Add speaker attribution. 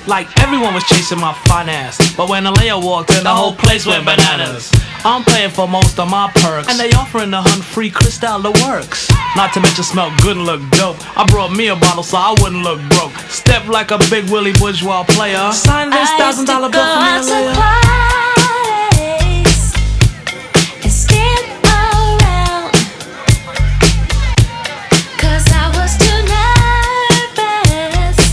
Speaker 1: Like everyone was chasing my finance. But when Alea walked in, the whole place went bananas. I'm paying for most of my perks, and they offering the Hunt free Cristal the works. Not to mention smell good and look dope. I brought me a bottle so I wouldn't look broke. Step like a big Willie bourgeois player. Sign this $1,000 bill for me, Alea.